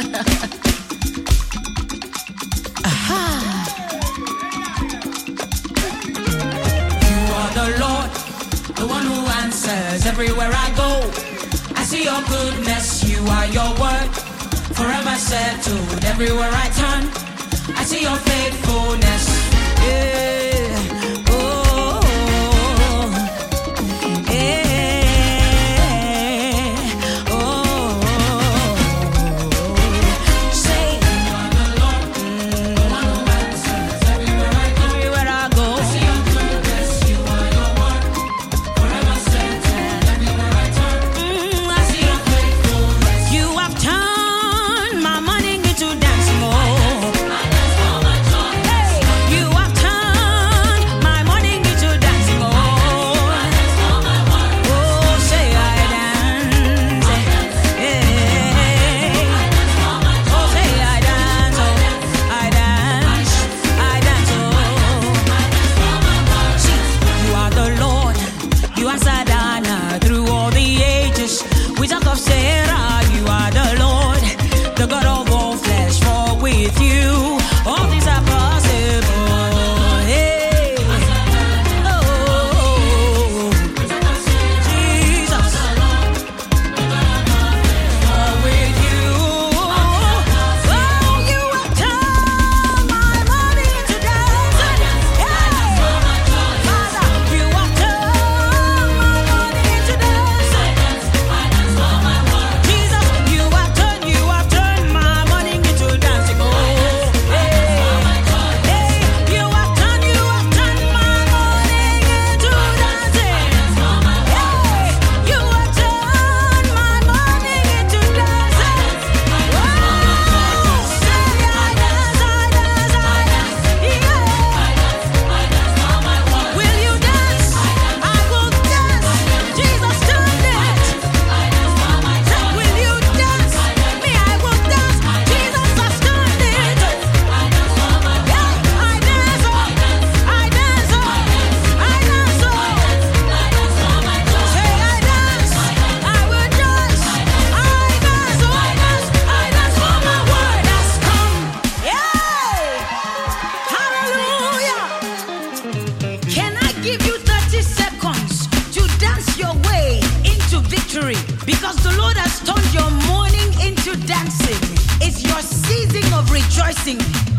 The one who answers everywhere I go. I see your goodness, you are your word, forever settled everywhere I turn. I see your faithfulness. Yeah. Oh, yeah. Oh, say you are the Lord, the one who answers everywhere I go. Everywhere I go. I see your goodness, you are your word, forever settled everywhere I turn. I see your faithfulness. You have turned my morning into dance mode. You have turned my morning into dance mode. Oh, say I dance. Yeah. Oh, say I dance. Oh, I dance. I dance. Oh, see, you are the Lord. You answered Anna through all the ages. We talk of Sarah. You are the Lord, the God of all flesh. For with you, all things are possible. Hey. Oh, Jesus. For with you, oh, you have turned my morning into dancing. Hey. Father, you have turned my morning into dancing. Jesus, you have turned my morning into dancing. Oh, hey, hey, you have turned my morning into dancing. Hey, you have turned my morning into dancing. Oh, say I dance, yeah. Will you dance? I will dance. Jesus turned it. Will you dance? Me, I will dance. Jesus has turned it. Yeah, I dance, oh, I dance, oh, I dance, oh. Say I dance, I will dance. I dance, oh, I dance, for my word has come. Yeah, hallelujah. Can I give you 30 seconds to dance your way into victory? Because the Lord has turned your morning into dancing. It's your season of rejoicing.